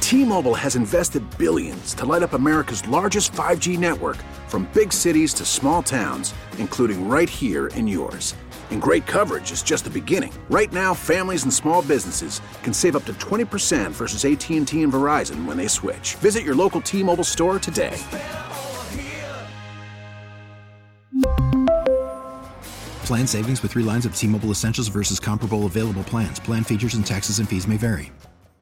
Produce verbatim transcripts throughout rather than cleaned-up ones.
T-Mobile has invested billions to light up America's largest five G network, from big cities to small towns, including right here in yours. And great coverage is just the beginning. Right now, families and small businesses can save up to twenty percent versus A T and T and Verizon when they switch. Visit your local T-Mobile store today. Plan savings with three lines of T-Mobile Essentials versus comparable available plans. Plan features and taxes and fees may vary.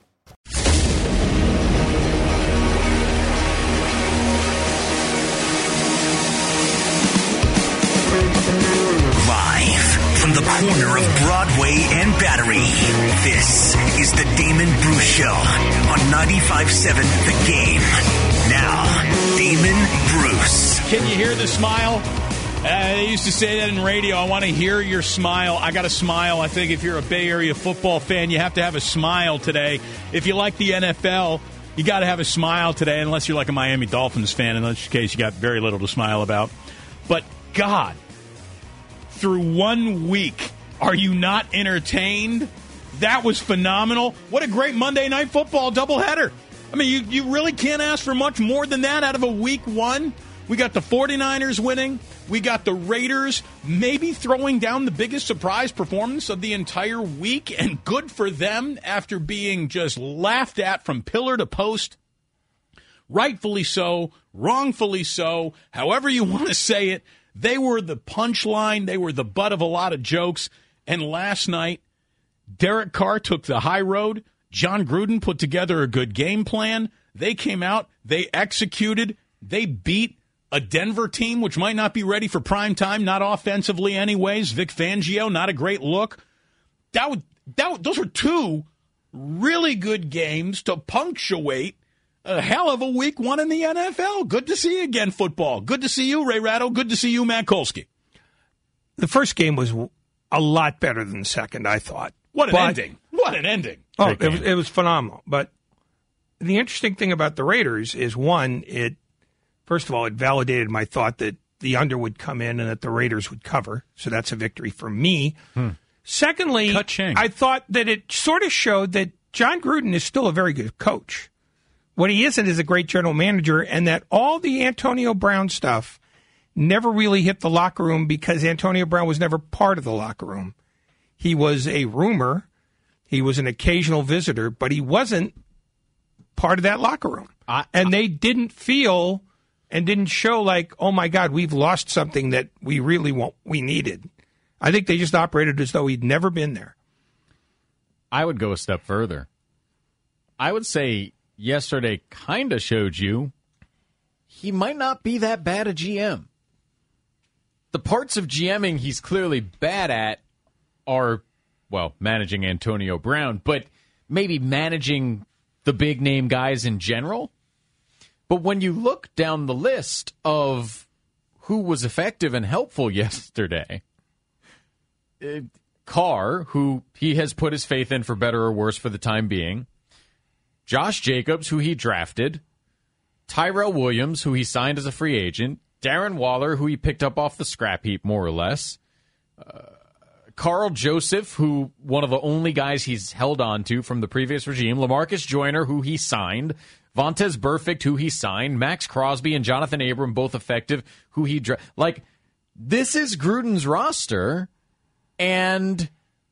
From the corner of Broadway and Battery, this is the Damon Bruce Show on ninety-five point seven The Game. Now, Damon Bruce. Can you hear the smile? Uh, they used to say that in radio. I want to hear your smile. I got a smile. I think if you're a Bay Area football fan, you have to have a smile today. If you like the N F L, you got to have a smile today, unless you're like a Miami Dolphins fan, in which case you got very little to smile about. But, God, through one week, are you not entertained? That was phenomenal. What a great Monday Night Football doubleheader. I mean, you, you really can't ask for much more than that out of a week one. We got the 49ers winning. We got the Raiders maybe throwing down the biggest surprise performance of the entire week, and good for them after being just laughed at from pillar to post. Rightfully so, wrongfully so, however you want to say it. They were the punchline. They were the butt of a lot of jokes. And last night, Derek Carr took the high road. John Gruden put together a good game plan. They came out. They executed. They beat a Denver team, which might not be ready for prime time, not offensively anyways. Vic Fangio, not a great look. That would, that, those were two really good games to punctuate a hell of a week one in the N F L. Good to see you again, football. Good to see you, Ray Ratto. Good to see you, Matt Kolsky. The first game was a lot better than the second, I thought. What an but, ending. What an ending. Oh, it was, it was phenomenal. But the interesting thing about the Raiders is, one, it first of all, it validated my thought that the under would come in and that the Raiders would cover. So that's a victory for me. Hmm. Secondly, I thought that it sort of showed that John Gruden is still a very good coach. What he isn't is a great general manager, and that all the Antonio Brown stuff never really hit the locker room because Antonio Brown was never part of the locker room. He was a rumor. He was an occasional visitor, but he wasn't part of that locker room. I, and they didn't feel and didn't show like, oh, my God, we've lost something that we really want, we needed. I think they just operated as though he'd never been there. I would go a step further. I would say yesterday kind of showed you he might not be that bad a G M. The parts of GMing he's clearly bad at are, well, managing Antonio Brown, but maybe managing the big-name guys in general. But when you look down the list of who was effective and helpful yesterday, uh, Carr, who he has put his faith in for better or worse for the time being, Josh Jacobs, who he drafted, Tyrell Williams, who he signed as a free agent, Darren Waller, who he picked up off the scrap heap, more or less, uh, Carl Joseph, who one of the only guys he's held on to from the previous regime, LaMarcus Joyner, who he signed, Vontaze Burfict, who he signed, Max Crosby and Jonathan Abram, both effective, who he dra- like, this is Gruden's roster, and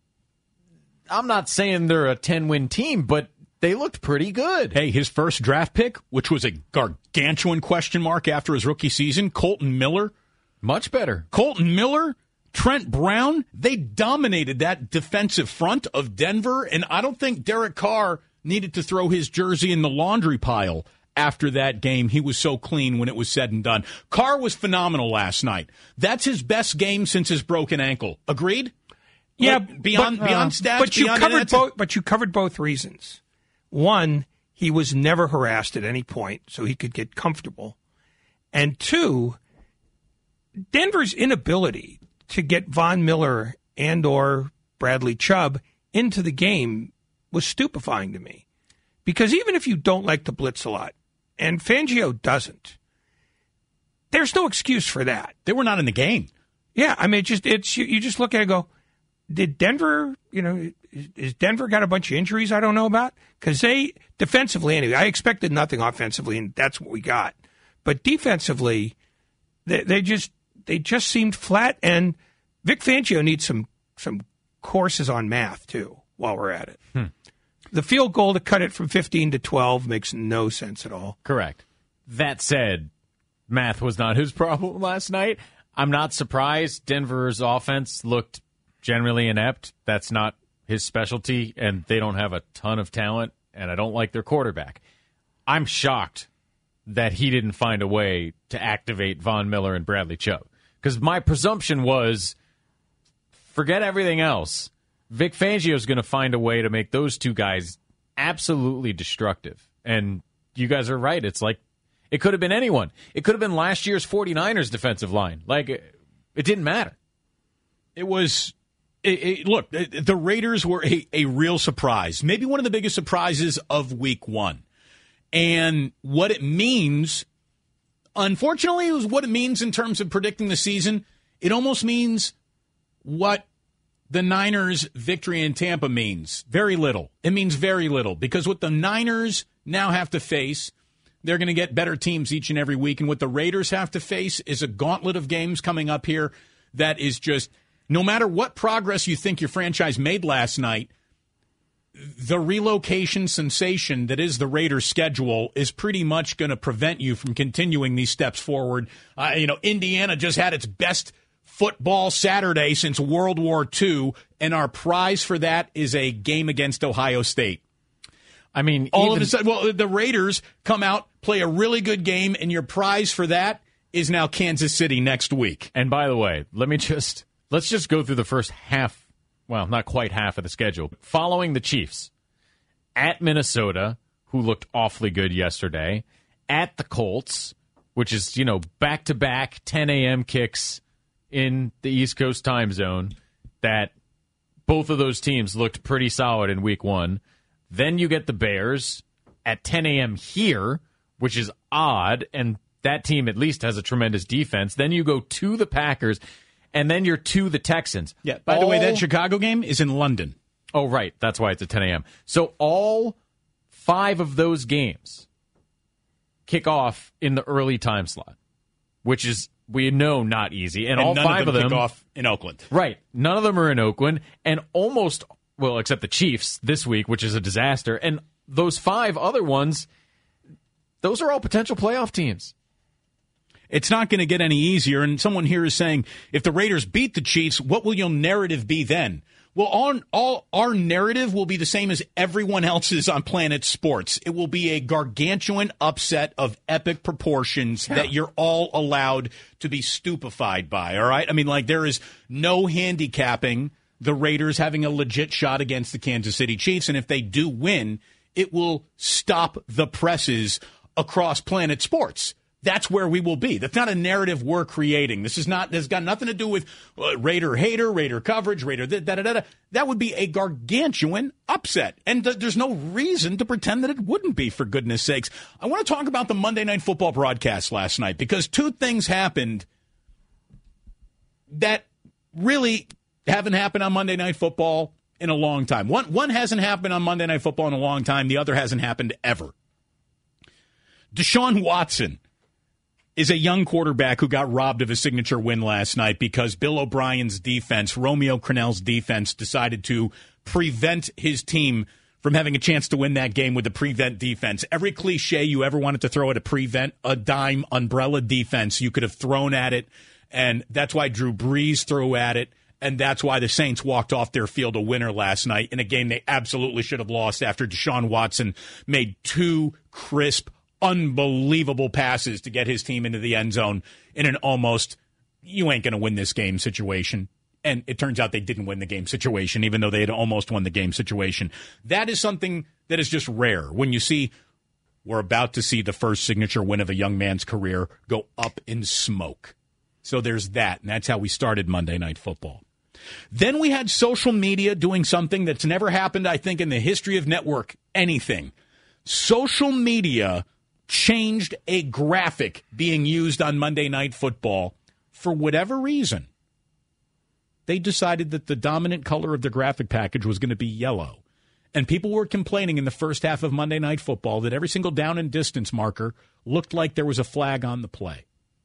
I'm not saying they're a ten-win team, but they looked pretty good. Hey, his first draft pick, which was a gargantuan question mark after his rookie season, Colton Miller. Much better. Colton Miller, Trent Brown, they dominated that defensive front of Denver, and I don't think Derek Carr needed to throw his jersey in the laundry pile after that game. He was so clean when it was said and done. Carr was phenomenal last night. That's his best game since his broken ankle. Agreed? Yeah, like, beyond but, beyond uh, stats. But you beyond covered both. But you covered both reasons. One, he was never harassed at any point, so he could get comfortable. And two, Denver's inability to get Von Miller and or Bradley Chubb into the game was stupefying to me. Because even if you don't like to blitz a lot, and Fangio doesn't, there's no excuse for that. They were not in the game. Yeah, I mean, it just it's you, you just look at it and go, did Denver, you know, is Denver got a bunch of injuries I don't know about? Because they Defensively, anyway, I expected nothing offensively, and that's what we got. But defensively, they, they just they just seemed flat. And Vic Fangio needs some some courses on math too. While we're at it, hmm. the field goal to cut it from fifteen to twelve makes no sense at all. Correct. That said, math was not his problem last night. I'm not surprised. Denver's offense looked generally inept. That's not his specialty, and they don't have a ton of talent, and I don't like their quarterback. I'm shocked that he didn't find a way to activate Von Miller and Bradley Chubb, because my presumption was, forget everything else, Vic Fangio is going to find a way to make those two guys absolutely destructive. And you guys are right. It's like it could have been anyone. It could have been last year's 49ers defensive line. Like, it, it didn't matter. It was, it, it, look, the Raiders were a, a real surprise. Maybe one of the biggest surprises of week one. And what it means, unfortunately, is what it means in terms of predicting the season. It almost means what the Niners' victory in Tampa means. Very little. It means very little, because what the Niners now have to face, they're going to get better teams each and every week, and what the Raiders have to face is a gauntlet of games coming up here that is just, no matter what progress you think your franchise made last night, the relocation sensation that is the Raiders' schedule is pretty much going to prevent you from continuing these steps forward. Uh, you know, Indiana just had its best football Saturday since World War Two, and our prize for that is a game against Ohio State. I mean, all even, of a sudden, well, the Raiders come out, play a really good game, and your prize for that is now Kansas City next week. And by the way, let me just let's just go through the first half, well, not quite half of the schedule. Following the Chiefs, at Minnesota, who looked awfully good yesterday, at the Colts, which is, you know, back-to-back ten a.m. kicks in the East Coast time zone, that both of those teams looked pretty solid in week one. Then you get the Bears at ten a.m. here, which is odd, and that team at least has a tremendous defense. Then you go to the Packers, and then you're to the Texans. Yeah, by all, the way, that Chicago game is in London. Oh, right. That's why it's at ten a.m. So all five of those games kick off in the early time slot, which is, we know, not easy. And, and all none five of them, of them kick off in Oakland. Right. None of them are in Oakland, and almost, well, except the Chiefs this week, which is a disaster. And those five other ones, those are all potential playoff teams. It's not going to get any easier. And someone here is saying, if the Raiders beat the Chiefs, what will your narrative be then? Well, on all our narrative will be the same as everyone else's on Planet Sports. It will be a gargantuan upset of epic proportions yeah. that you're all allowed to be stupefied by, all right? I mean, like, there is no handicapping the Raiders having a legit shot against the Kansas City Chiefs, and if they do win, it will stop the presses across Planet Sports. That's where we will be. That's not a narrative we're creating. This is not. There's got nothing to do with uh, Raider hater, Raider coverage, Raider da da da da. That would be a gargantuan upset, and th- there's no reason to pretend that it wouldn't be. For goodness sakes, I want to talk about the Monday Night Football broadcast last night, because two things happened that really haven't happened on Monday Night Football in a long time. One one hasn't happened on Monday Night Football in a long time. The other hasn't happened ever. Deshaun Watson is a young quarterback who got robbed of a signature win last night because Bill O'Brien's defense, Romeo Crennel's defense, decided to prevent his team from having a chance to win that game with the prevent defense. Every cliche you ever wanted to throw at a prevent, a dime umbrella defense, you could have thrown at it, and that's why Drew Brees threw at it, and that's why the Saints walked off their field a winner last night in a game they absolutely should have lost after Deshaun Watson made two crisp, unbelievable passes to get his team into the end zone in an almost, you ain't going to win this game situation. And it turns out they didn't win the game situation, even though they had almost won the game situation. That is something that is just rare. When you see, we're about to see the first signature win of a young man's career go up in smoke. So there's that, and that's how we started Monday Night Football. Then we had social media doing something that's never happened, I think, in the history of network anything. Social media changed a graphic being used on Monday Night Football for whatever reason. They decided that the dominant color of the graphic package was going to be yellow. And people were complaining in the first half of Monday Night Football that every single down and distance marker looked like there was a flag on the play.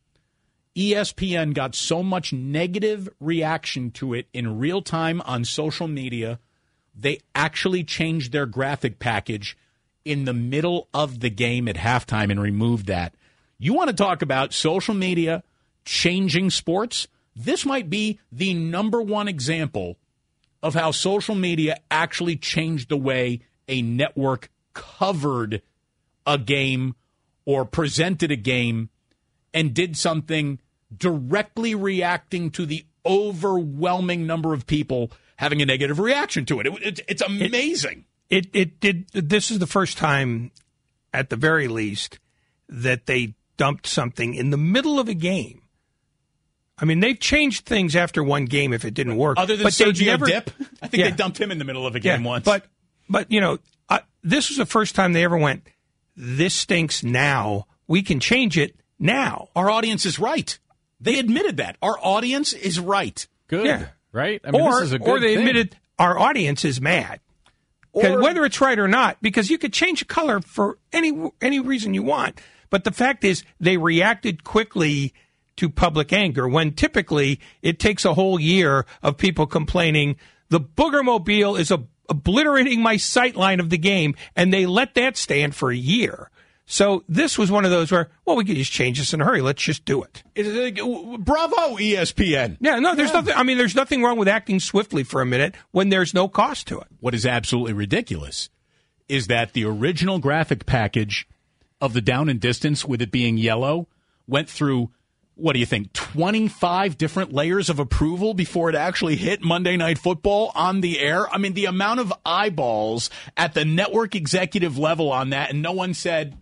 E S P N got so much negative reaction to it in real time on social media, they actually changed their graphic package in the middle of the game at halftime and removed that. You want to talk about social media changing sports? This might be the number one example of how social media actually changed the way a network covered a game or presented a game and did something directly reacting to the overwhelming number of people having a negative reaction to it. it, it it's amazing. It, it it did. This is the first time, at the very least, that they dumped something in the middle of a game. I mean, they've changed things after one game if it didn't work. Other than but Sergio never, Dip, I think yeah. they dumped him in the middle of a game yeah, once. But but you know, uh, this was the first time they ever went, this stinks now. We can change it now. Our audience is right. They admitted that. Our audience is right. Good, yeah. right? I mean, or, this is a good or they thing. admitted our audience is mad. Or, whether it's right or not, because you could change the color for any any reason you want. But the fact is, they reacted quickly to public anger when typically it takes a whole year of people complaining, the Boogermobile is a, obliterating my sight line of the game, and they let that stand for a year. So this was one of those where, well, we could just change this in a hurry. Let's just do it. Bravo, E S P N. Yeah, no, there's yeah. nothing. I mean, there's nothing wrong with acting swiftly for a minute when there's no cost to it. What is absolutely ridiculous is that the original graphic package of the down and distance, with it being yellow, went through, what do you think, twenty-five different layers of approval before it actually hit Monday Night Football on the air? I mean, the amount of eyeballs at the network executive level on that, and no one said,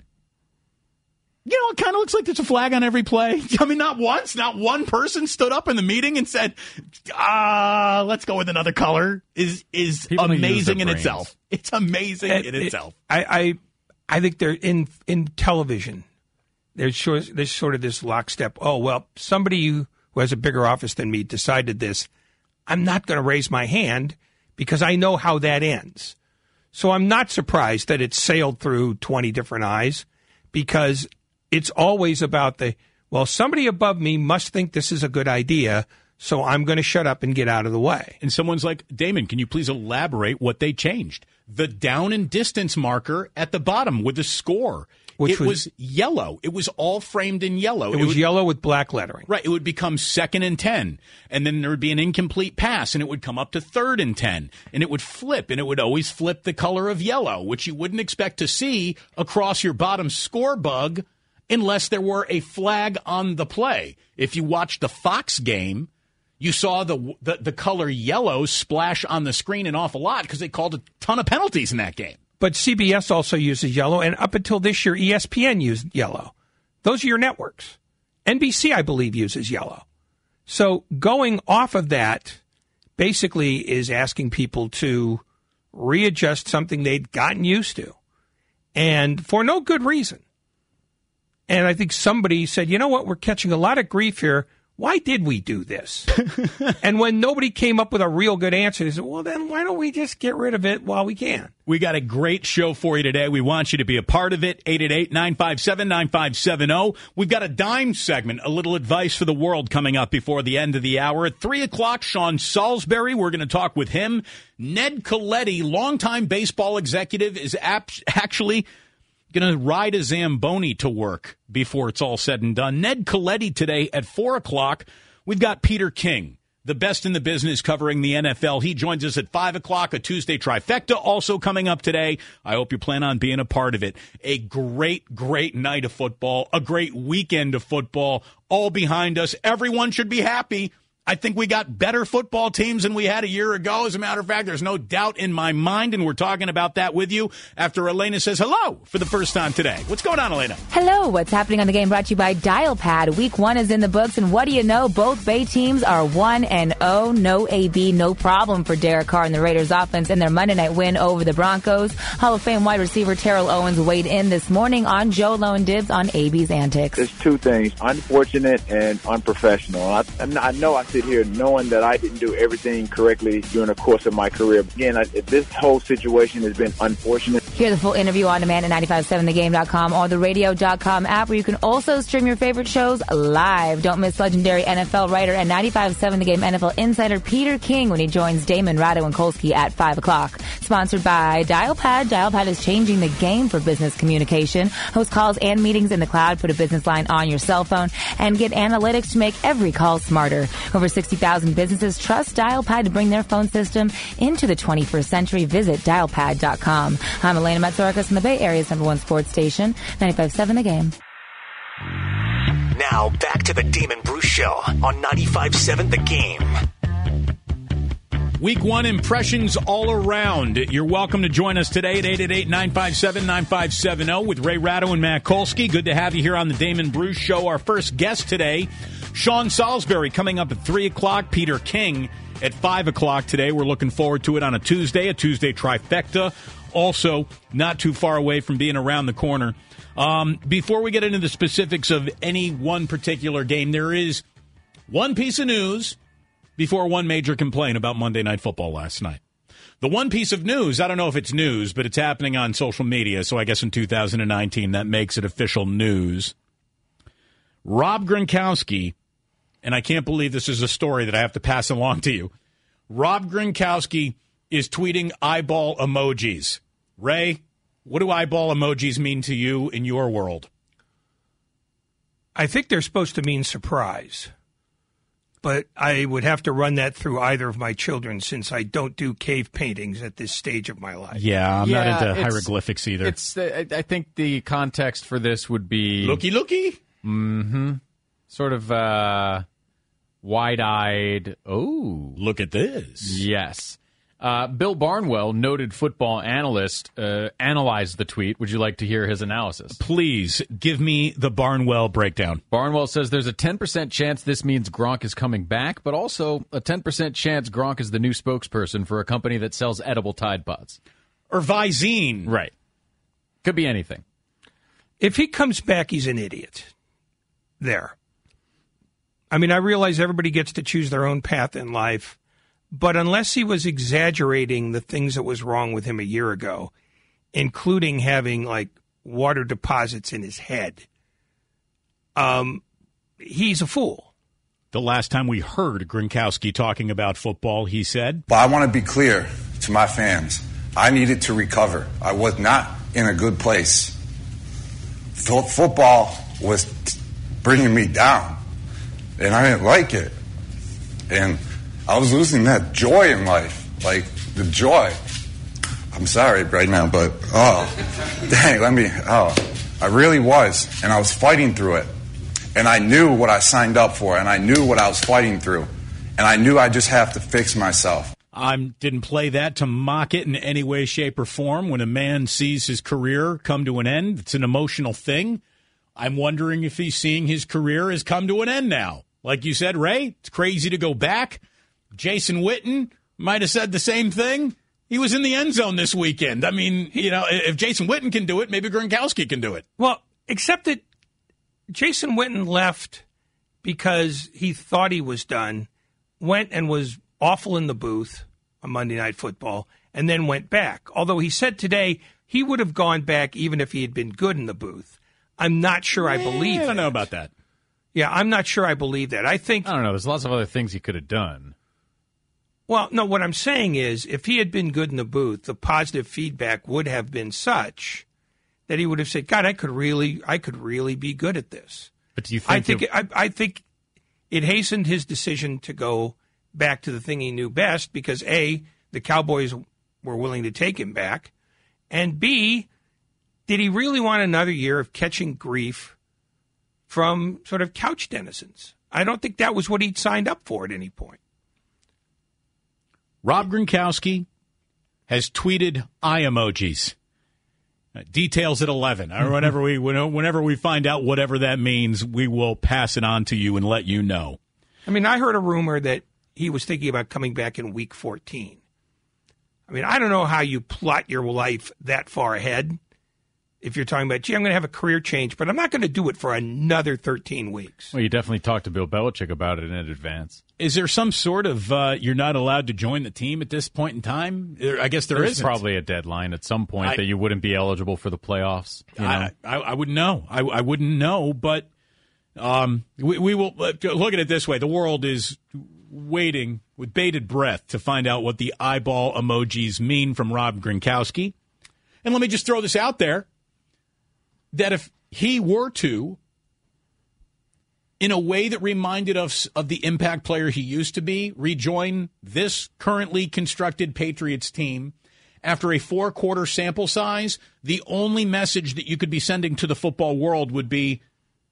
you know, it kind of looks like there's a flag on every play. I mean, not once, not one person stood up in the meeting and said, ah, let's go with another color, is is People amazing in brains. itself. It's amazing It, in it, itself. I, I I think they're in in television. There's sort there's sort of this lockstep. Oh well, somebody who has a bigger office than me decided this. I'm not going to raise my hand because I know how that ends. So I'm not surprised that it sailed through twenty different eyes, because it's always about the, well, somebody above me must think this is a good idea, so I'm going to shut up and get out of the way. And someone's like, Damon, can you please elaborate what they changed? The down and distance marker at the bottom with the score. Which it was, was yellow. It was all framed in yellow. It, it was would, yellow with black lettering. Right. It would become second and ten. And then there would be an incomplete pass, and it would come up to third and ten. And it would flip, and it would always flip the color of yellow, which you wouldn't expect to see across your bottom score bug unless there were a flag on the play. If you watched the Fox game, you saw the the, the color yellow splash on the screen an awful lot because they called a ton of penalties in that game. But C B S also uses yellow, and up until this year, E S P N used yellow. Those are your networks. N B C, I believe, uses yellow. So going off of that basically is asking people to readjust something they'd gotten used to, and for no good reason. And I think somebody said, you know what, we're catching a lot of grief here. Why did we do this? And when nobody came up with a real good answer, they said, well, then why don't we just get rid of it while we can? We got a great show for you today. We want you to be a part of it. eight eight eight, nine five seven, nine five seven zero. We've got a dime segment, a little advice for the world coming up before the end of the hour. At three o'clock, Sean Salisbury, we're going to talk with him. Ned Colletti, longtime baseball executive, is ap- actually going to ride a Zamboni to work before it's all said and done. Ned Colletti today at four o'clock. We've got Peter King, the best in the business covering the N F L. He joins us at five o'clock, a Tuesday trifecta also coming up today. I hope you plan on being a part of it. A great, great night of football, a great weekend of football, all behind us. Everyone should be happy. I think we got better football teams than we had a year ago. As a matter of fact, there's no doubt in my mind, and we're talking about that with you after Elena says hello for the first time today. What's going on, Elena? Hello. What's happening on the game brought to you by Dialpad. Week one is in the books, and what do you know? Both Bay teams are one and oh. No A B, no problem for Derek Carr and the Raiders offense in their Monday night win over the Broncos. Hall of Fame wide receiver Terrell Owens weighed in this morning on Joe Lone Dibs on A B's Antics. There's two things, unfortunate and unprofessional. I, I know I see sit here knowing that I didn't do everything correctly during the course of my career. Again, I, this whole situation has been unfortunate. Hear the full interview on demand at nine five seven the game dot com or the radio dot com app, where you can also stream your favorite shows live. Don't miss legendary N F L writer and ninety-five seven The Game N F L insider Peter King when he joins Damon, Ratto, and Kolsky at five o'clock. Sponsored by Dialpad. Dialpad is changing the game for business communication. Host calls and meetings in the cloud. Put a business line on your cell phone and get analytics to make every call smarter. Over sixty thousand businesses trust Dialpad to bring their phone system into the twenty-first century. Visit dialpad dot com. I'm Elena Matsorakis in the Bay Area's number one sports station, ninety-five seven The Game. Now back to the Damon Bruce Show on ninety-five seven The Game. Week one impressions all around. You're welcome to join us today at eight eight eight, nine five seven, nine five seven zero with Ray Ratto and Matt Kolsky. Good to have you here on the Damon Bruce Show. Our first guest today, Sean Salisbury, coming up at three o'clock. Peter King at five o'clock today. We're looking forward to it on a Tuesday, a Tuesday trifecta. Also, not too far away from being around the corner. Um, before we get into the specifics of any one particular game, there is one piece of news before one major complaint about Monday Night Football last night. The one piece of news, I don't know if it's news, but it's happening on social media, so I guess in two thousand nineteen that makes it official news. Rob Gronkowski, and I can't believe this is a story that I have to pass along to you. Rob Gronkowski is tweeting eyeball emojis. Ray, what do eyeball emojis mean to you in your world? I think they're supposed to mean surprise. But I would have to run that through either of my children since I don't do cave paintings at this stage of my life. Yeah, I'm yeah, not into hieroglyphics either. It's. Uh, I think the context for this would be looky looky. Mm-hmm. Sort of uh, wide-eyed. Oh, look at this. Yes. Uh, Bill Barnwell, noted football analyst, uh, analyzed the tweet. Would you like to hear his analysis? Please give me the Barnwell breakdown. Barnwell says there's a ten percent chance this means Gronk is coming back, but also a ten percent chance Gronk is the new spokesperson for a company that sells edible Tide Pods. Or Visine. Right. Could be anything. If he comes back, he's an idiot. There. I mean, I realize everybody gets to choose their own path in life. But unless he was exaggerating the things that was wrong with him a year ago, including having, like, water deposits in his head, um, he's a fool. The last time we heard Gronkowski talking about football, he said, But I want to be clear to my fans. I needed to recover. I was not in a good place. F- football was t- bringing me down, and I didn't like it. And I was losing that joy in life, like the joy. I'm sorry right now, but, oh, dang, let me, oh, I really was, and I was fighting through it. And I knew what I signed up for, and I knew what I was fighting through. And I knew I just have to fix myself. I didn't play that to mock it in any way, shape, or form. When a man sees his career come to an end, it's an emotional thing. I'm wondering if he's seeing his career has come to an end now. Like you said, Ray, it's crazy to go back. Jason Witten might have said the same thing. He was in the end zone this weekend. I mean, you know, if Jason Witten can do it, maybe Gronkowski can do it. Well, except that Jason Witten left because he thought he was done, went and was awful in the booth on Monday Night Football, and then went back. Although he said today he would have gone back even if he had been good in the booth. I'm not sure I believe that. I don't know about that. Yeah, I'm not sure I believe that. I think... I don't know. There's lots of other things he could have done. Well, no, what I'm saying is if he had been good in the booth, the positive feedback would have been such that he would have said, God, I could really I could really be good at this. But do you think... I think, it, I, I think it hastened his decision to go back to the thing he knew best because, A, the Cowboys were willing to take him back, and B, did he really want another year of catching grief from sort of couch denizens? I don't think that was what he'd signed up for at any point. Rob Gronkowski has tweeted eye emojis. Uh, details at eleven. Or whenever we whenever we find out whatever that means, we will pass it on to you and let you know. I mean, I heard a rumor that he was thinking about coming back in week fourteen. I mean, I don't know how you plot your life that far ahead, if you're talking about, gee, I'm going to have a career change, but I'm not going to do it for another thirteen weeks. Well, you definitely talked to Bill Belichick about it in advance. Is there some sort of uh, you're not allowed to join the team at this point in time? I guess there There's isn't. probably a deadline at some point I, that you wouldn't be eligible for the playoffs. You know? I, I, I wouldn't know. I, I wouldn't know, but um, we, we will look at it this way. The world is waiting with bated breath to find out what the eyeball emojis mean from Rob Gronkowski. And let me just throw this out there, that if he were to, in a way that reminded us of the impact player he used to be, rejoin this currently constructed Patriots team after a four-quarter sample size, the only message that you could be sending to the football world would be,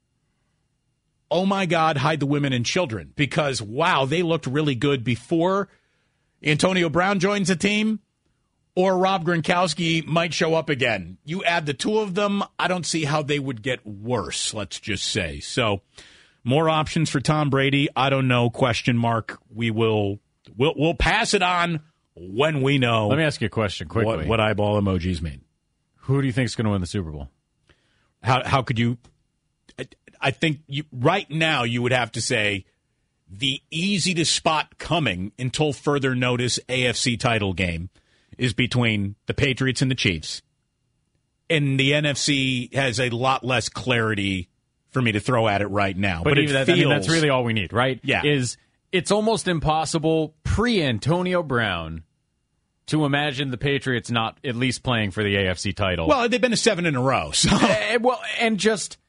oh, my God, hide the women and children. Because, wow, they looked really good before Antonio Brown joins the team, or Rob Gronkowski might show up again. You add the two of them, I don't see how they would get worse, let's just say. So, more options for Tom Brady, I don't know, question mark. We will we'll, we'll pass it on when we know. Let me ask you a question quickly. What, what eyeball emojis mean. Who do you think is going to win the Super Bowl? How how could you I, I think you, right now you would have to say the easy to spot coming until further notice A F C title game is between the Patriots and the Chiefs. And the N F C has a lot less clarity for me to throw at it right now. But, but it that, feels, I mean, that's really all we need, right? Yeah. Is it's almost impossible pre-Antonio Brown to imagine the Patriots not at least playing for the A F C title. Well, they've been to seven in a row. So. uh, well, and just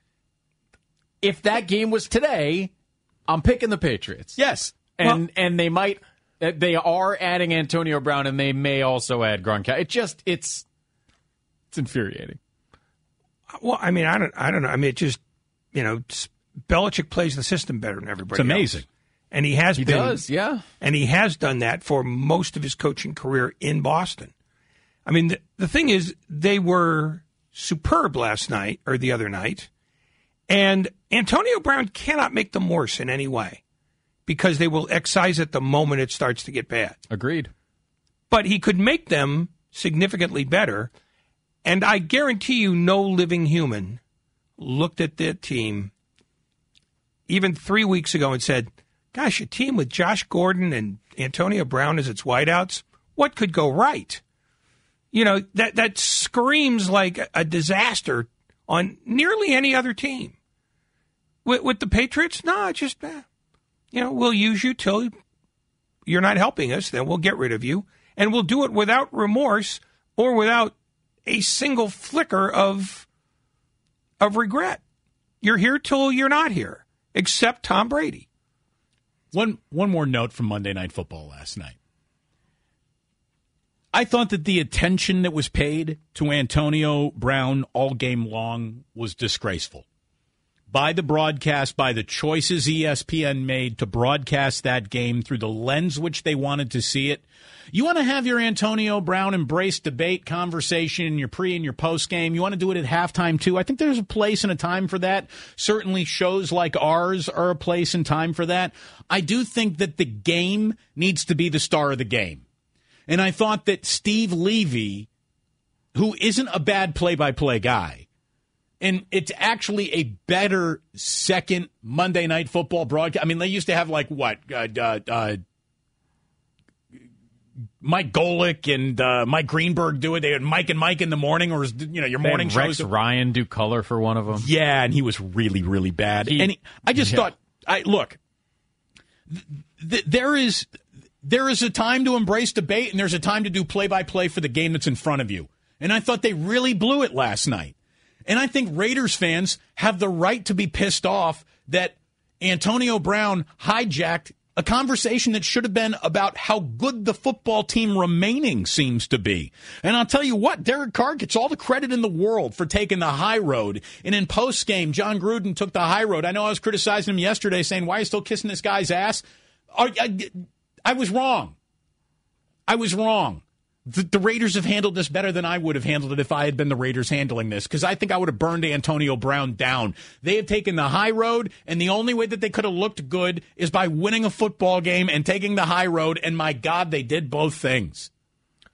if that game was today, I'm picking the Patriots. Yes. And well, and they might they are adding Antonio Brown, and they may also add Gronkowski. It just it's it's infuriating. Well, I mean, I don't I don't know. I mean, it just you know, Belichick plays the system better than everybody. It's amazing. Else. And he has he been, does, yeah. And he has done that for most of his coaching career in Boston. I mean, the, the thing is, they were superb last night or the other night, and Antonio Brown cannot make them worse in any way because they will excise it the moment it starts to get bad. Agreed. But he could make them significantly better, and I guarantee you no living human looked at that team even three weeks ago and said, gosh, a team with Josh Gordon and Antonio Brown as its wideouts, what could go right? You know, that that screams like a disaster on nearly any other team. With, with the Patriots, no, just, eh, you know, we'll use you till you're not helping us, then we'll get rid of you. And we'll do it without remorse or without a single flicker of of regret. You're here till you're not here, except Tom Brady. One one more note from Monday Night Football last night. I thought that the attention that was paid to Antonio Brown all game long was disgraceful. By the broadcast, by the choices E S P N made to broadcast that game through the lens which they wanted to see it. You want to have your Antonio Brown embrace debate conversation in your pre and your post game. You want to do it at halftime too. I think there's a place and a time for that. Certainly shows like ours are a place and time for that. I do think that the game needs to be the star of the game. And I thought that Steve Levy, who isn't a bad play-by-play guy, and it's actually a better second Monday Night Football broadcast. I mean, they used to have like what, uh, uh, uh, Mike Golick and uh, Mike Greenberg do it. They had Mike and Mike in the morning, or you know, your they morning had Rex shows. Ryan do color for one of them. Yeah, and he was really, really bad. He, and he, I just yeah. thought, I look, th- th- there is there is a time to embrace debate, and there's a time to do play-by-play for the game that's in front of you. And I thought they really blew it last night. And I think Raiders fans have the right to be pissed off that Antonio Brown hijacked a conversation that should have been about how good the football team remaining seems to be. And I'll tell you what, Derek Carr gets all the credit in the world for taking the high road. And in post-game, John Gruden took the high road. I know I was criticizing him yesterday, saying, why are you still kissing this guy's ass? I, I was wrong. I was wrong. The, the Raiders have handled this better than I would have handled it if I had been the Raiders handling this, because I think I would have burned Antonio Brown down. They have taken the high road, and the only way that they could have looked good is by winning a football game and taking the high road, and my God, they did both things.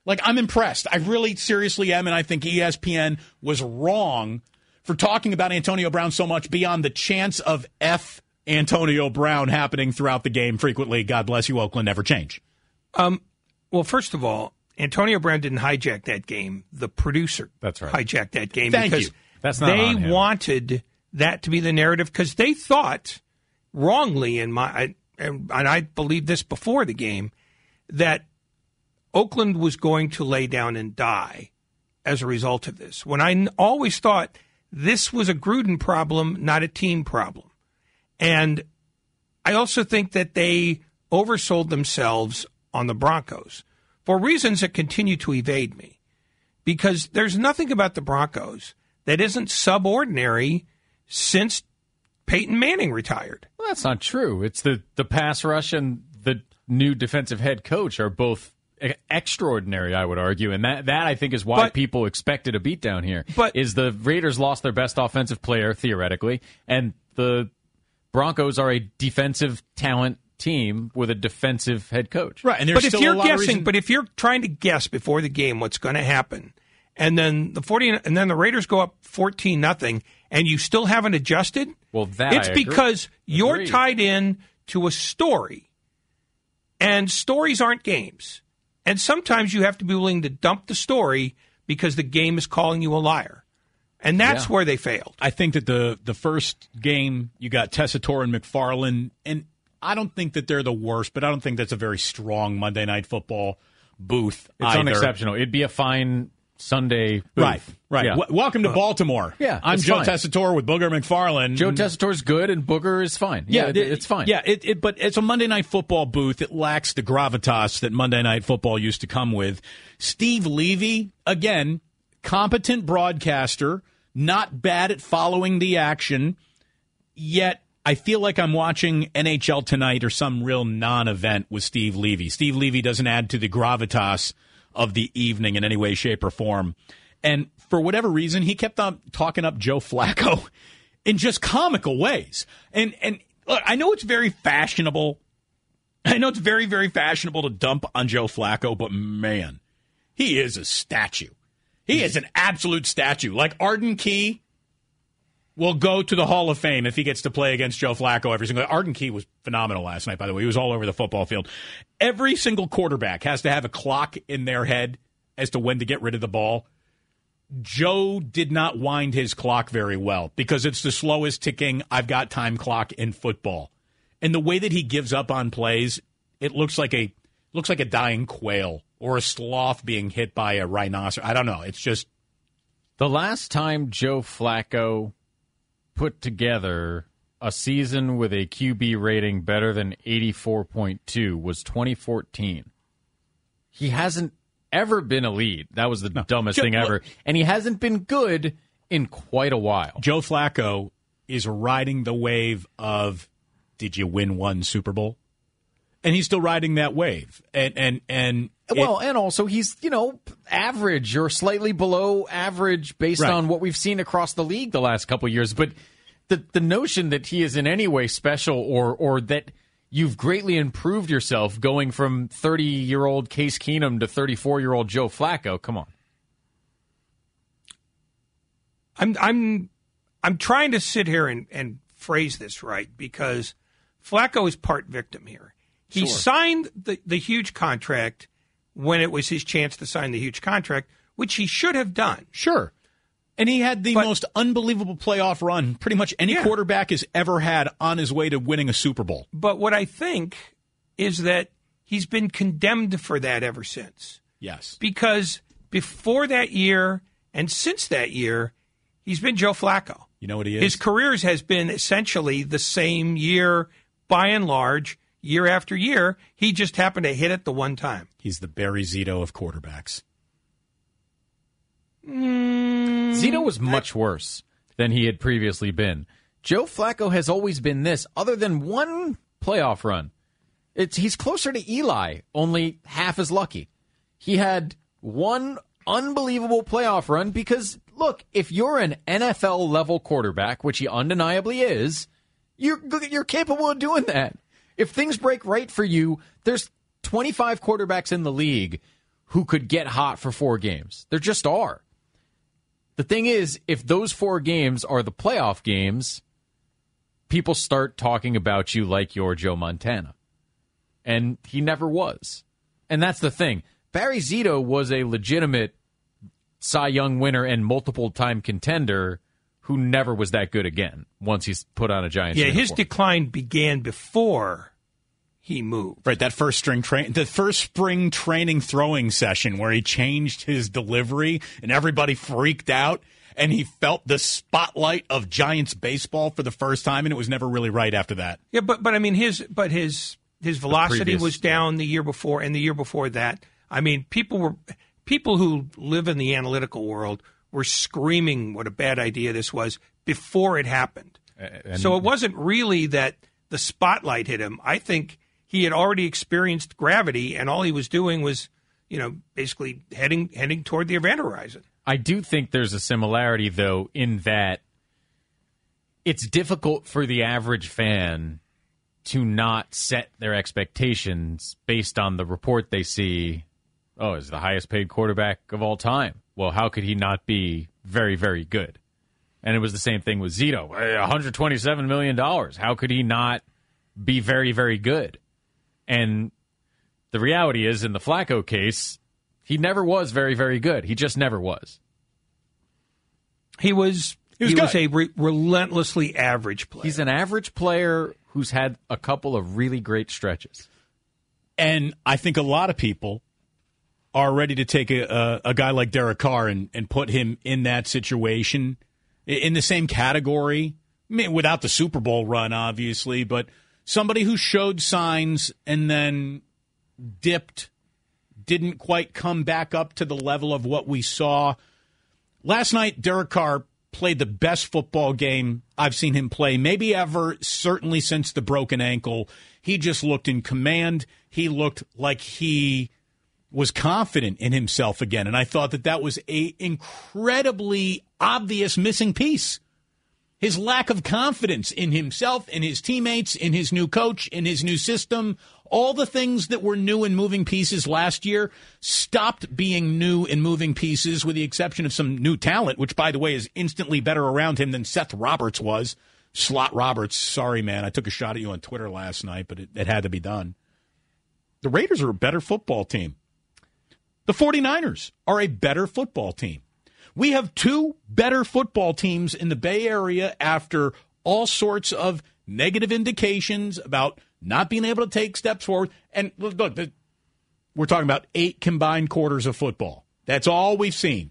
Like, I'm impressed. I really seriously am, and I think E S P N was wrong for talking about Antonio Brown so much beyond the chance of F Antonio Brown happening throughout the game frequently. God bless you, Oakland. Never change. Um, well, first of all, Antonio Brown didn't hijack that game. The producer That's right. hijacked that game Thank because you. That's not they on him. wanted that to be the narrative because they thought wrongly in my I, and I believed this before the game that Oakland was going to lay down and die as a result of this. When I n- always thought this was a Gruden problem, not a team problem. And I also think that they oversold themselves on the Broncos for reasons that continue to evade me. Because there's nothing about the Broncos that isn't subordinary since Peyton Manning retired. Well, that's not true. It's the, the pass rush and the new defensive head coach are both extraordinary, I would argue, and that that I think is why but, people expected a beatdown here. But is the Raiders lost their best offensive player theoretically, and the Broncos are a defensive talent team with a defensive head coach. Right, and there's but still if you're a lot guessing, of reason- but if you're trying to guess before the game what's going to happen, and then the forty and then the Raiders go up fourteen nothing, and you still haven't adjusted, well, that it's I agree. because you're Agreed. tied in to a story, and stories aren't games. And sometimes you have to be willing to dump the story because the game is calling you a liar. And that's Yeah. where they failed. I think that the the first game, you got Tessitore and McFarland, and I don't think that they're the worst, but I don't think that's a very strong Monday Night Football booth It's either. unexceptional. It'd be a fine Sunday booth. Right, right. Yeah. W- welcome to Baltimore. Yeah, I'm it's Joe fine. Tessitore with Booger McFarland. Joe Tessitore's good, and Booger is fine. Yeah, it, it's fine. Yeah, it, it, but it's a Monday Night Football booth. It lacks the gravitas that Monday Night Football used to come with. Steve Levy, again, competent broadcaster, not bad at following the action, yet I feel like I'm watching N H L Tonight or some real non-event with Steve Levy. Steve Levy doesn't add to the gravitas of the evening in any way, shape, or form. And for whatever reason, he kept on talking up Joe Flacco in just comical ways. And and look, I know it's very fashionable. I know it's very, very fashionable to dump on Joe Flacco, but man, he is a statue. He is an absolute statue. Like Arden Key will go to the Hall of Fame if he gets to play against Joe Flacco every single day. Arden Key was phenomenal last night, by the way. He was all over the football field. Every single quarterback has to have a clock in their head as to when to get rid of the ball. Joe did not wind his clock very well because it's the slowest ticking I've got time clock in football. And the way that he gives up on plays, it looks like a looks like a dying quail or a sloth being hit by a rhinoceros. I don't know. It's just the last time Joe Flacco put together a season with a Q B rating better than eighty-four point two was twenty fourteen. He hasn't ever been a lead. That was the no. dumbest Joe, thing ever. look, and he hasn't been good in quite a while. Joe Flacco is riding the wave of, did you win one Super Bowl? And he's still riding that wave. And and and well, it, and also he's, you know, average or slightly below average based right. on what we've seen across the league the last couple of years. But the the notion that he is in any way special or or that you've greatly improved yourself going from thirty-year-old Case Keenum to thirty-four-year-old Joe Flacco, come on. I'm I'm I'm trying to sit here and, and phrase this right because Flacco is part victim here. He Sure. signed the, the huge contract when it was his chance to sign the huge contract, which he should have done. Sure. And he had the But- most unbelievable playoff run pretty much any Yeah. quarterback has ever had on his way to winning a Super Bowl. But what I think is that he's been condemned for that ever since. Yes. Because before that year and since that year, he's been Joe Flacco. You know what he is? His career has been essentially the same year by and large, year after year. He just happened to hit it the one time. He's the Barry Zito of quarterbacks. Mm, Zito was much worse than he had previously been. Joe Flacco has always been this, other than one playoff run. It's he's closer to Eli, only half as lucky. He had one unbelievable playoff run because, look, if you're an N F L level quarterback, which he undeniably is, you're you're capable of doing that. If things break right for you, there's twenty-five quarterbacks in the league who could get hot for four games. There just are. The thing is, if those four games are the playoff games, people start talking about you like you're Joe Montana. And he never was. And that's the thing. Barry Zito was a legitimate Cy Young winner and multiple-time contender who never was that good again once he's put on a Giants Yeah, uniform. his decline began before he moved. Right, that first string train, the first spring training throwing session where he changed his delivery and everybody freaked out and he felt the spotlight of Giants baseball for the first time, and it was never really right after that. Yeah, but but I mean his but his his velocity previous, was down the year before and the year before that. I mean, people were people who live in the analytical world were screaming what a bad idea this was before it happened. And, so it wasn't really that the spotlight hit him. I think he had already experienced gravity, and all he was doing was, you know, basically heading heading toward the event horizon. I do think there's a similarity, though, in that it's difficult for the average fan to not set their expectations based on the report they see. Oh, he's the highest paid quarterback of all time. Well, how could he not be very, very good? And it was the same thing with Zito. one hundred twenty-seven million dollars. How could he not be very, very good? And the reality is, in the Flacco case, he never was very, very good. He just never was. He was he was, he was a re- relentlessly average player. He's an average player who's had a couple of really great stretches. And I think a lot of people are ready to take a, a, a guy like Derek Carr and, and put him in that situation, in the same category, I mean, without the Super Bowl run, obviously, but somebody who showed signs and then dipped, didn't quite come back up to the level of what we saw. Last night, Derek Carr played the best football game I've seen him play, maybe ever, certainly since the broken ankle. He just looked in command. He looked like he was confident in himself again, and I thought that that was a incredibly obvious missing piece. His lack of confidence in himself, in his teammates, in his new coach, in his new system, all the things that were new and moving pieces last year stopped being new and moving pieces with the exception of some new talent, which, by the way, is instantly better around him than Seth Roberts was. Slot Roberts, sorry, man. I took a shot at you on Twitter last night, but it, it had to be done. The Raiders are a better football team. The 49ers are a better football team. We have two better football teams in the Bay Area after all sorts of negative indications about not being able to take steps forward. And look, we're talking about eight combined quarters of football. That's all we've seen.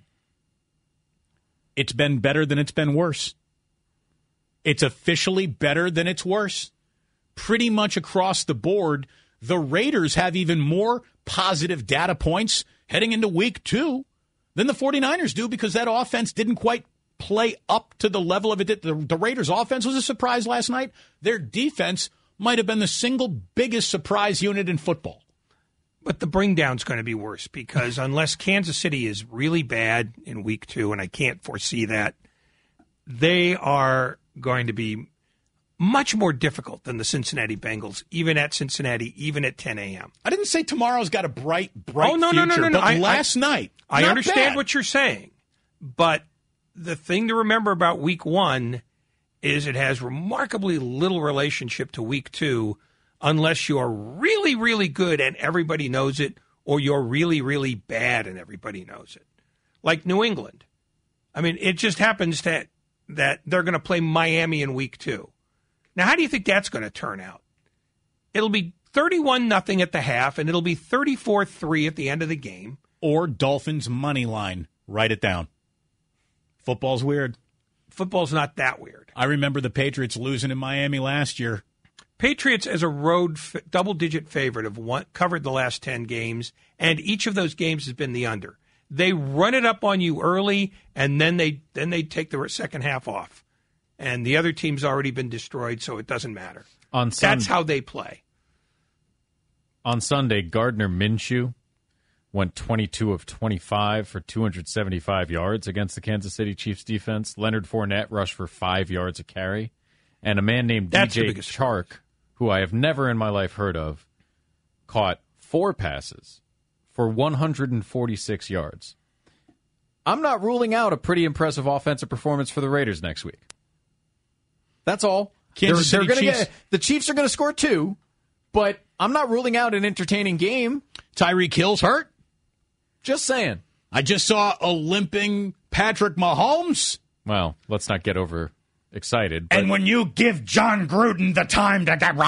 It's been better than it's been worse. It's officially better than it's worse. Pretty much across the board, the Raiders have even more positive data points heading into week two than the 49ers do because that offense didn't quite play up to the level of it. The, the Raiders' offense was a surprise last night. Their defense might have been the single biggest surprise unit in football. But the bring down's going to be worse because unless Kansas City is really bad in week two, and I can't foresee that, they are going to be much more difficult than the Cincinnati Bengals, even at Cincinnati, even at ten a.m. I didn't say tomorrow's got a bright, bright oh, no, future, no, no, no, no. but I, last I, night, I understand bad. what you're saying, but the thing to remember about week one is it has remarkably little relationship to week two unless you're really, really good and everybody knows it, or you're really, really bad and everybody knows it. Like New England. I mean, it just happens that, that they're going to play Miami in week two. Now, how do you think that's going to turn out? It'll be thirty-one nothing at the half, and it'll be thirty-four three at the end of the game. Or Dolphins money line. Write it down. Football's weird. Football's not that weird. I remember the Patriots losing in Miami last year. Patriots, as a road f- double-digit favorite, have won, covered the last ten games, and each of those games has been the under. They run it up on you early, and then they then they take the second half off. And the other team's already been destroyed, so it doesn't matter. On Sun- That's how they play. On Sunday, Gardner Minshew went twenty-two of twenty-five for two hundred seventy-five yards against the Kansas City Chiefs defense. Leonard Fournette rushed for five yards a carry. And a man named That's D J Chark, who I have never in my life heard of, caught four passes for one hundred forty-six yards. I'm not ruling out a pretty impressive offensive performance for the Raiders next week. That's all. Kansas they're, City they're gonna Chiefs. Get, the Chiefs are going to score two, but I'm not ruling out an entertaining game. Tyreek Hill's hurt. Just saying. I just saw a limping Patrick Mahomes. Well, let's not get over excited. And when you give John Gruden the time to get...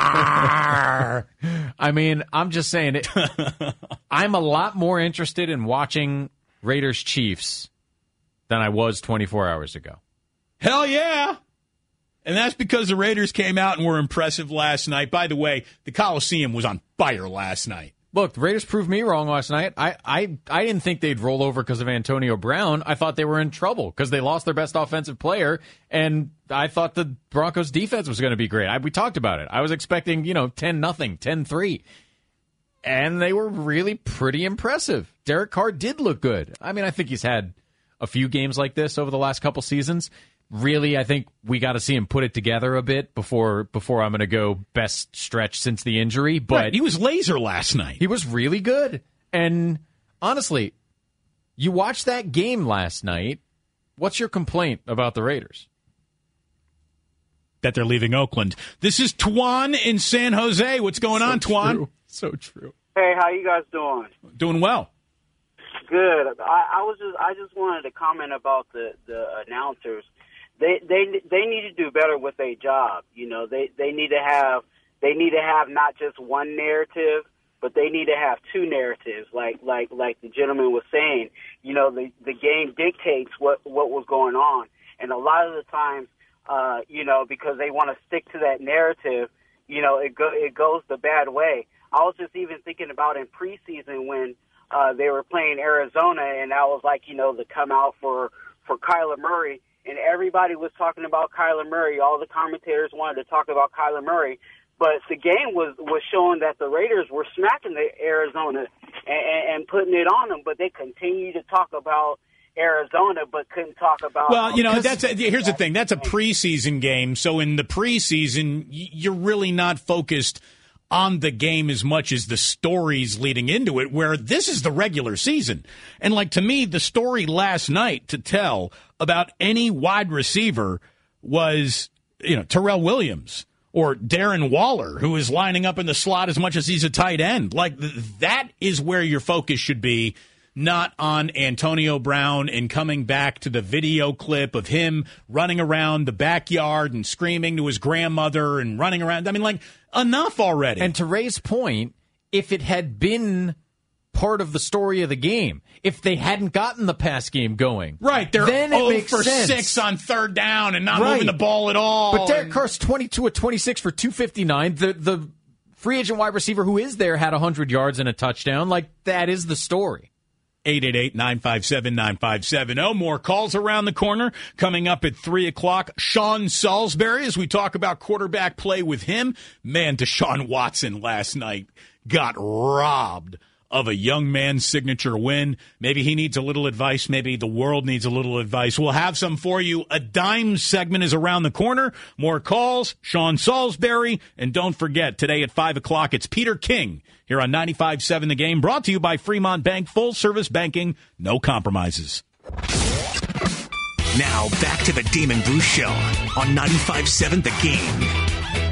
I mean, I'm just saying it. I'm a lot more interested in watching Raiders Chiefs than I was twenty-four hours ago. Hell yeah. And that's because the Raiders came out and were impressive last night. By the way, the Coliseum was on fire last night. Look, the Raiders proved me wrong last night. I, I, I didn't think they'd roll over because of Antonio Brown. I thought they were in trouble because they lost their best offensive player, and I thought the Broncos' defense was going to be great. I, we talked about it. I was expecting, you know, ten nothing, ten three. And they were really pretty impressive. Derek Carr did look good. I mean, I think he's had a few games like this over the last couple seasons. Really, I think we got to see him put it together a bit before before I'm going to go best stretch since the injury. But right, he was laser last night. He was really good. And honestly, you watched that game last night. What's your complaint about the Raiders? That they're leaving Oakland. This is Twan in San Jose. What's going so on, Twan? True. So true. Hey, how you guys doing? Doing well. Good. I, I was just I just wanted to comment about the the announcers. They they they need to do better with their job. You know, they they need to have they need to have not just one narrative, but they need to have two narratives. Like like like the gentleman was saying, you know, the the game dictates what what was going on, and a lot of the times, uh, you know, because they want to stick to that narrative, you know, it go it goes the bad way. I was just even thinking about in preseason when uh, they were playing Arizona, and that was like, you know, the come out for for Kyler Murray. And everybody was talking about Kyler Murray. All the commentators wanted to talk about Kyler Murray. But the game was, was showing that the Raiders were smacking the Arizona and, and putting it on them. But they continued to talk about Arizona, but couldn't talk about... Well, you know, that's a, here's the thing. That's a preseason game. So in the preseason, you're really not focused on the game as much as the stories leading into it, where this is the regular season. And like, to me, the story last night to tell about any wide receiver was, you know, Terrell Williams or Darren Waller, who is lining up in the slot as much as he's a tight end. Like, th- that is where your focus should be, not on Antonio Brown and coming back to the video clip of him running around the backyard and screaming to his grandmother and running around. I mean, like, enough already. And to Ray's point, if it had been part of the story of the game, if they hadn't gotten the pass game going, right, they're then it oh makes for sense. six on third down and not right. moving the ball at all. But Derek and... Carr's twenty-two of twenty-six for two fifty-nine. The the free agent wide receiver who is there had one hundred yards and a touchdown. Like, that is the story. eight eight eight, nine five seven, nine five seven zero. More calls around the corner coming up at three o'clock. Sean Salisbury, as we talk about quarterback play with him. Man, Deshaun Watson last night got robbed of a young man's signature win. Maybe he needs a little advice. Maybe the world needs a little advice. We'll have some for you. A dime segment is around the corner. More calls. Sean Salisbury. And don't forget, today at five o'clock, it's Peter King here on ninety-five seven The Game, brought to you by Fremont Bank. Full service banking, no compromises. Now back to the Damon Bruce Show on ninety-five seven The Game.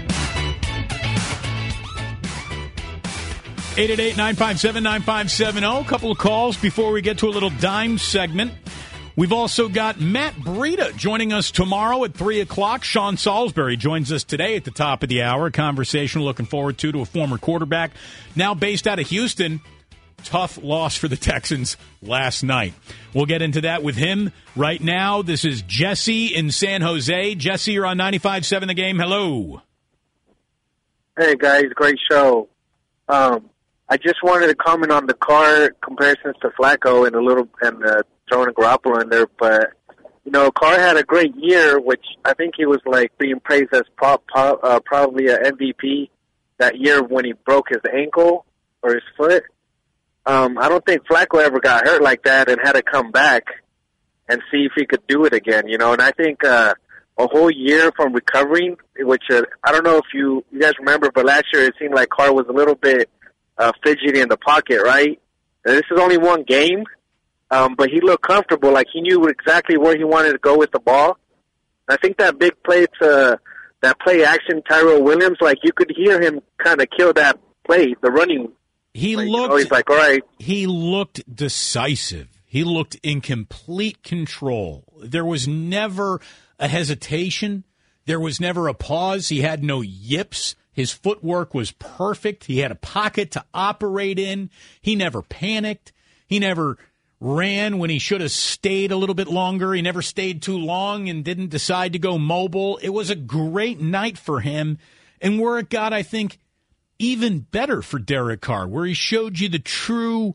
eight eight eight, nine five seven, nine five seven zero. A couple of calls before we get to a little dime segment. We've also got Matt Breida joining us tomorrow at three o'clock. Sean Salisbury joins us today at the top of the hour. A conversation we're looking forward to to a former quarterback now based out of Houston. Tough loss for the Texans last night. We'll get into that with him right now. This is Jesse in San Jose. Jesse, you're on ninety-five seven The Game. Hello. Hey, guys. Great show. Um, I just wanted to comment on the Carr comparisons to Flacco and a little and uh, throwing Garoppolo in there. But, you know, Carr had a great year, which I think he was, like, being praised as pro- pro- uh, probably an M V P that year when he broke his ankle or his foot. Um, I don't think Flacco ever got hurt like that and had to come back and see if he could do it again, you know. And I think uh, a whole year from recovering, which uh, I don't know if you, you guys remember, but last year it seemed like Carr was a little bit uh, fidgety in the pocket, right? And this is only one game, um, but he looked comfortable. Like he knew exactly where he wanted to go with the ball. I think that big play to that play action, Tyrell Williams, like you could hear him kind of kill that play, the running. He play. looked. You know, he's like, all right. He looked decisive. He looked in complete control. There was never a hesitation. There was never a pause. He had no yips. His footwork was perfect. He had a pocket to operate in. He never panicked. He never ran when he should have stayed a little bit longer. He never stayed too long and didn't decide to go mobile. It was a great night for him. And where it got, I think, even better for Derek Carr, where he showed you the true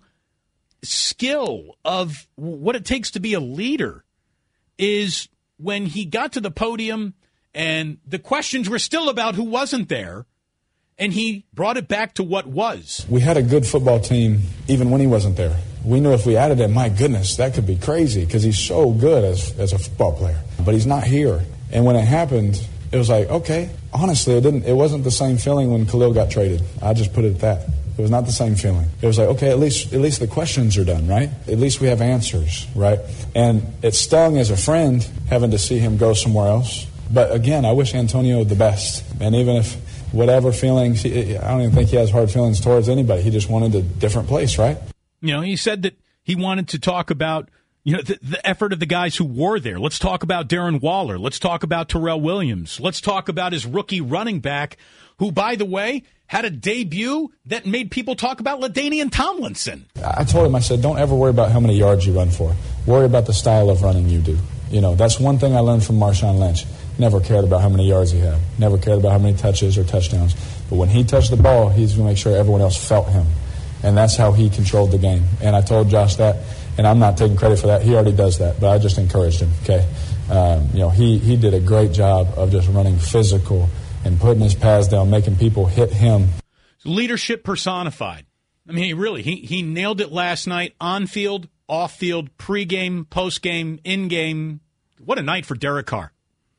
skill of what it takes to be a leader, is when he got to the podium and the questions were still about who wasn't there, and he brought it back to what was. We had a good football team even when he wasn't there. We knew if we added him, my goodness, that could be crazy because he's so good as, as a football player. But he's not here. And when it happened, it was like, okay, honestly, it didn't. It wasn't the same feeling when Khalil got traded. I just put it at that. It was not the same feeling. It was like, okay, at least at least the questions are done, right? At least we have answers, right? And it stung as a friend having to see him go somewhere else. But again, I wish Antonio the best. And even if whatever feelings, I don't even think he has hard feelings towards anybody. He just wanted a different place, right? You know, he said that he wanted to talk about, you know, the, the effort of the guys who were there. Let's talk about Darren Waller. Let's talk about Terrell Williams. Let's talk about his rookie running back, who, by the way, had a debut that made people talk about LaDainian Tomlinson. I told him, I said, don't ever worry about how many yards you run for. Worry about the style of running you do. You know, that's one thing I learned from Marshawn Lynch. Never cared about how many yards he had. Never cared about how many touches or touchdowns. But when he touched the ball, he's going to make sure everyone else felt him. And that's how he controlled the game. And I told Josh that, and I'm not taking credit for that. He already does that, but I just encouraged him, okay? Um, you know, he, he did a great job of just running physical and putting his pads down, making people hit him. Leadership personified. I mean, he really, he, he nailed it last night, on field, off field, pregame, postgame, in-game. What a night for Derek Carr.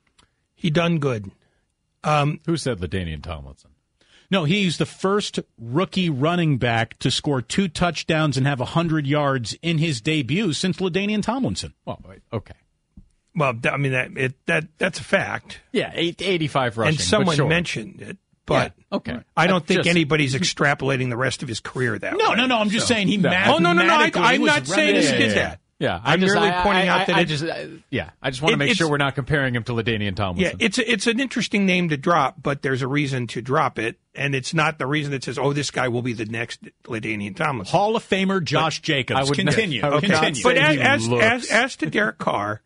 He done good. Um, Who said LaDainian Tomlinson? No, he's the first rookie running back to score two touchdowns and have one hundred yards in his debut since LaDainian Tomlinson. Well, wait, okay. Well, I mean, that it, that that's a fact. Yeah, eight, eighty-five rushing. And someone sure. mentioned it, but yeah, okay. I don't think just, anybody's extrapolating the rest of his career that no, way. No, no, no. I'm just so. saying he no. mathematically. Oh, no, no, no. I, I'm not saying he yeah, did yeah, that. Yeah, I'm just, merely I, pointing I, out that I, it, I just, I, yeah, I just want to it, make sure we're not comparing him to LaDainian Tomlinson. Yeah, it's a, it's an interesting name to drop, but there's a reason to drop it, and it's not the reason that says, "Oh, this guy will be the next LaDainian Tomlinson." Hall of Famer Josh but Jacobs. I would continue. Not, okay. continue. But as as, as as to Derek Carr,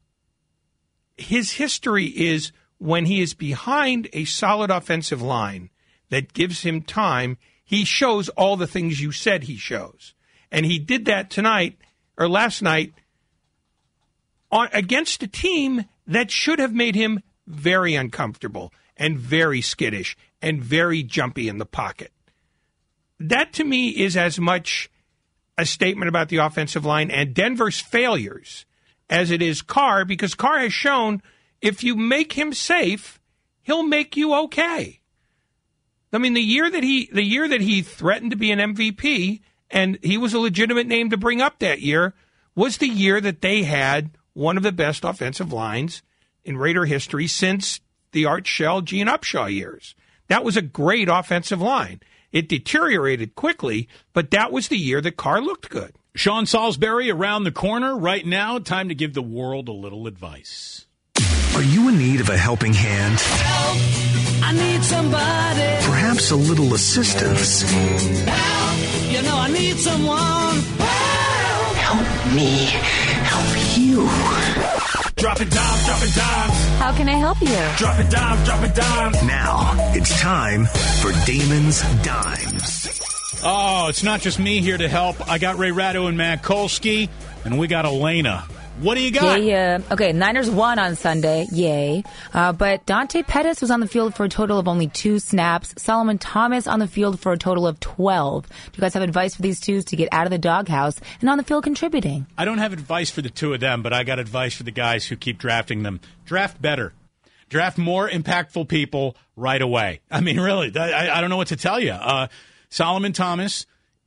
his history is when he is behind a solid offensive line that gives him time, he shows all the things you said he shows, and he did that tonight or last night. On, against a team that should have made him very uncomfortable and very skittish and very jumpy in the pocket. That, to me, is as much a statement about the offensive line and Denver's failures as it is Carr, because Carr has shown if you make him safe, he'll make you okay. I mean, the year that he the year that he threatened to be an M V P, and he was a legitimate name to bring up that year, was the year that they had one of the best offensive lines in Raider history since the Art Shell, Gene Upshaw years. That was a great offensive line. It deteriorated quickly, but that was the year that Carr looked good. Sean Salisbury around the corner right now. Time to give the world a little advice. Are you in need of a helping hand? Help, I need somebody. Perhaps a little assistance. Help, you know I need someone. Help, help me help you. Drop it down, drop it down. How can I help you? Drop it down, drop it down. Now it's time for Damon's Dimes. Oh, it's not just me here to help. I got Ray Ratto and Matt Kolsky, and we got Elena. What do you got? Yeah, yeah. Okay, Niners won on Sunday. Yay. Uh, but Dante Pettis was on the field for a total of only two snaps. Solomon Thomas on the field for a total of twelve. Do you guys have advice for these twos to get out of the doghouse and on the field contributing? I don't have advice for the two of them, but I got advice for the guys who keep drafting them. Draft better. Draft more impactful people right away. I mean, really, I, I don't know what to tell you. Uh, Solomon Thomas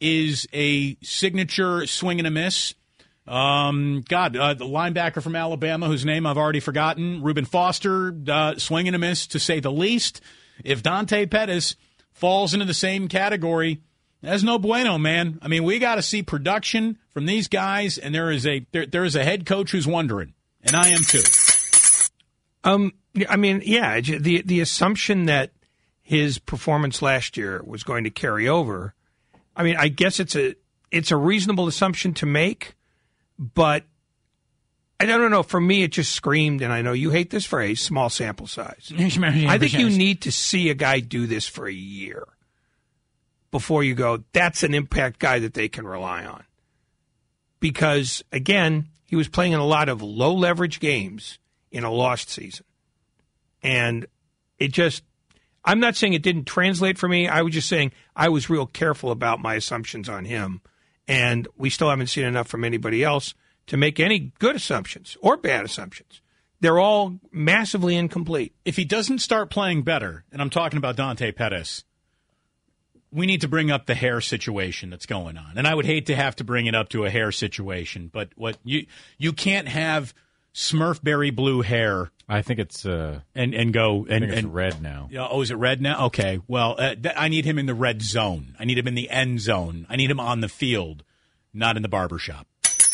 is a signature swing and a miss. Um, God, uh, the linebacker from Alabama, whose name I've already forgotten, Reuben Foster, uh, swing and a miss, to say the least. If Dante Pettis falls into the same category, that's no bueno, man. I mean, we got to see production from these guys, and there is a there, there is a head coach who's wondering, and I am too. Um, I mean, yeah, the the assumption that his performance last year was going to carry over, I mean, I guess it's a it's a reasonable assumption to make. But I don't know. For me, it just screamed, and I know you hate this phrase, small sample size. I think you need to see a guy do this for a year before you go, that's an impact guy that they can rely on. Because, again, he was playing in a lot of low-leverage games in a lost season. And it just, I'm not saying it didn't translate for me. I was just saying I was real careful about my assumptions on him. And we still haven't seen enough from anybody else to make any good assumptions or bad assumptions. They're all massively incomplete. If he doesn't start playing better, and I'm talking about Dante Pettis, we need to bring up the hair situation that's going on. And I would hate to have to bring it up to a hair situation, but what you you can't have Smurfberry blue hair. I think it's uh, and and go and, I think it's and red now. Oh, is it red now? Okay. Well, uh, th- I need him in the red zone. I need him in the end zone. I need him on the field, not in the barbershop.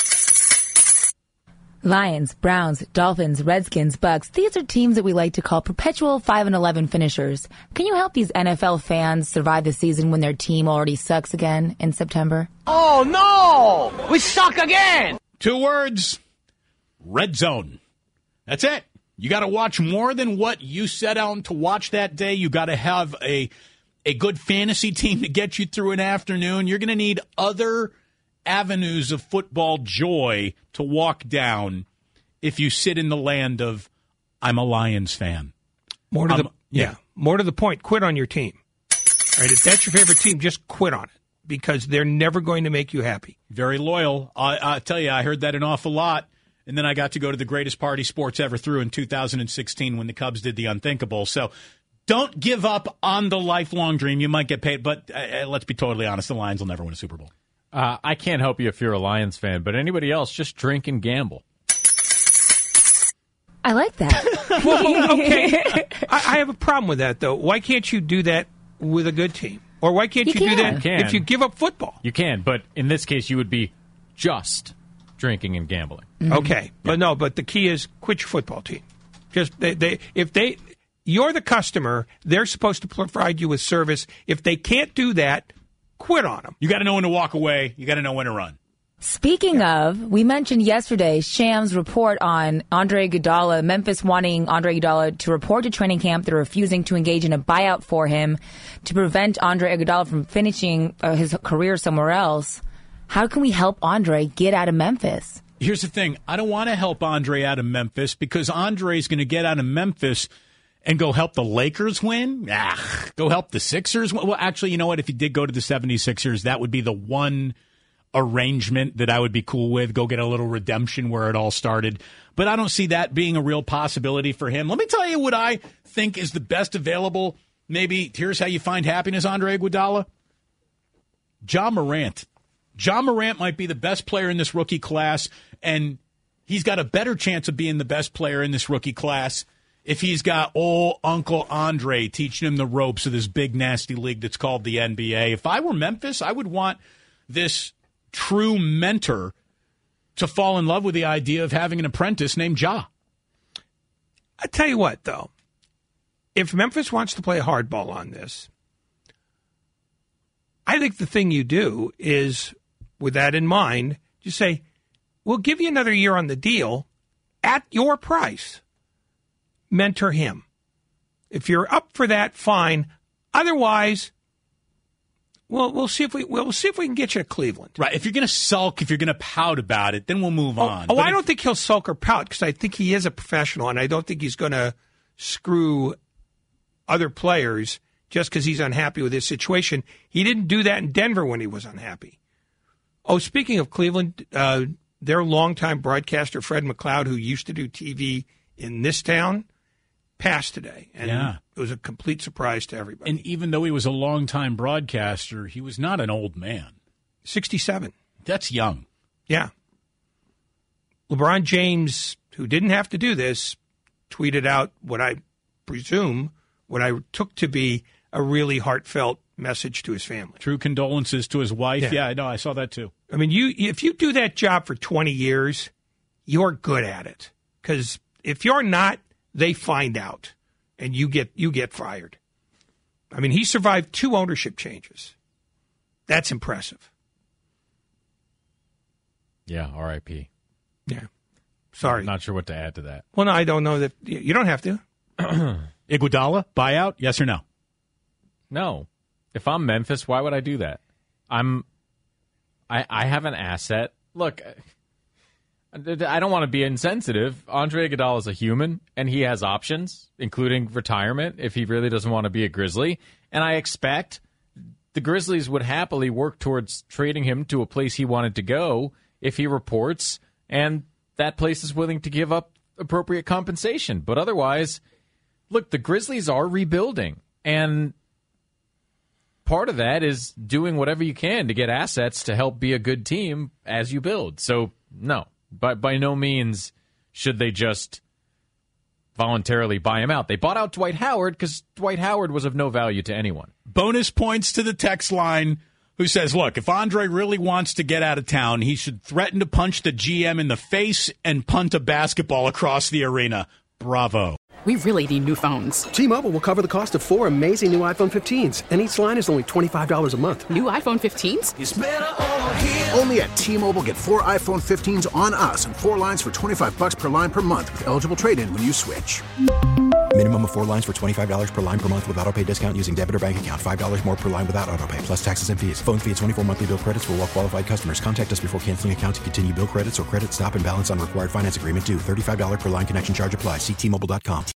Lions, Browns, Dolphins, Redskins, Bucks. These are teams that we like to call perpetual five and eleven finishers. Can you help these N F L fans survive the season when their team already sucks again in September? Oh, no! We suck again! Two words. Red zone. That's it. You got to watch more than what you set out to watch that day. You got to have a a good fantasy team to get you through an afternoon. You're going to need other avenues of football joy to walk down if you sit in the land of I'm a Lions fan. More to I'm, the yeah. yeah, more to the point. Quit on your team. All right, if that's your favorite team, just quit on it because they're never going to make you happy. Very loyal. I, I tell you, I heard that an awful lot. And then I got to go to the greatest party sports ever threw in two thousand sixteen when the Cubs did the unthinkable. So don't give up on the lifelong dream. You might get paid, but uh, let's be totally honest, the Lions will never win a Super Bowl. Uh, I can't help you if you're a Lions fan, but anybody else, just drink and gamble. I like that. Well, okay. I, I have a problem with that, though. Why can't you do that with a good team? Or why can't you, you do can. that you if you give up football? You can, but in this case, you would be just drinking and gambling. Mm-hmm. Okay, but yeah. no, but the key is quit your football team. Just they, they, if they, you're the customer, they're supposed to provide you with service. If they can't do that, quit on them. You got to know when to walk away. You got to know when to run. Speaking yeah. of, we mentioned yesterday Shams' report on Andre Iguodala, Memphis wanting Andre Iguodala to report to training camp. They're refusing to engage in a buyout for him to prevent Andre Iguodala from finishing uh, his career somewhere else. How can we help Andre get out of Memphis? Here's the thing. I don't want to help Andre out of Memphis because Andre's going to get out of Memphis and go help the Lakers win? Ah, go help the Sixers win? Well, actually, you know what? If he did go to the seventy-sixers, that would be the one arrangement that I would be cool with. Go get a little redemption where it all started. But I don't see that being a real possibility for him. Let me tell you what I think is the best available. Maybe here's how you find happiness, Andre Iguodala. Ja Morant. Ja Morant might be the best player in this rookie class, and he's got a better chance of being the best player in this rookie class if he's got old Uncle Andre teaching him the ropes of this big, nasty league that's called the N B A. If I were Memphis, I would want this true mentor to fall in love with the idea of having an apprentice named Ja. I tell you what, though, if Memphis wants to play hardball on this, I think the thing you do is, with that in mind, just say, we'll give you another year on the deal at your price. Mentor him. If you're up for that, fine. Otherwise, well, we'll see if we we'll see if we can get you to Cleveland. Right. If you're going to sulk, if you're going to pout about it, then we'll move oh, on. Oh, but I if, don't think he'll sulk or pout because I think he is a professional, and I don't think he's going to screw other players just because he's unhappy with his situation. He didn't do that in Denver when he was unhappy. Oh, speaking of Cleveland, uh, their longtime broadcaster, Fred McLeod, who used to do T V in this town, passed today. And yeah. it was a complete surprise to everybody. And even though he was a longtime broadcaster, he was not an old man. sixty-seven. That's young. Yeah. LeBron James, who didn't have to do this, tweeted out what I presume, what I took to be a really heartfelt message to his family. True condolences to his wife. Yeah. Yeah, I know. I saw that too. I mean, you if you do that job for twenty years, you're good at it. Because if you're not, they find out, and you get you get fired. I mean, he survived two ownership changes. That's impressive. Yeah, R I P Yeah. Sorry. I'm not sure what to add to that. Well, no, I don't know that. You don't have to. Iguodala, buyout, yes or no? No. If I'm Memphis, why would I do that? I'm, I, I have an asset. Look, I don't want to be insensitive. Andre Iguodala is a human, and he has options, including retirement, if he really doesn't want to be a Grizzly. And I expect the Grizzlies would happily work towards trading him to a place he wanted to go if he reports, and that place is willing to give up appropriate compensation. But otherwise, look, the Grizzlies are rebuilding, and part of that is doing whatever you can to get assets to help be a good team as you build. So, no, but by no means should they just voluntarily buy him out. They bought out Dwight Howard because Dwight Howard was of no value to anyone. Bonus points to the text line who says, look, if Andre really wants to get out of town, he should threaten to punch the G M in the face and punt a basketball across the arena. Bravo. We really need new phones. T-Mobile will cover the cost of four amazing new iPhone fifteens, and each line is only twenty-five dollars a month. New iPhone fifteens? It's better over here. Only at T-Mobile, get four iPhone fifteens on us and four lines for twenty-five bucks per line per month with eligible trade-in when you switch. Minimum of four lines for twenty-five dollars per line per month with autopay discount using debit or bank account. five dollars more per line without autopay, plus taxes and fees. Phone fee at twenty-four monthly bill credits for well-qualified customers. Contact us before canceling account to continue bill credits or credit stop and balance on required finance agreement due. thirty-five dollars per line connection charge applies. See T Mobile dot com.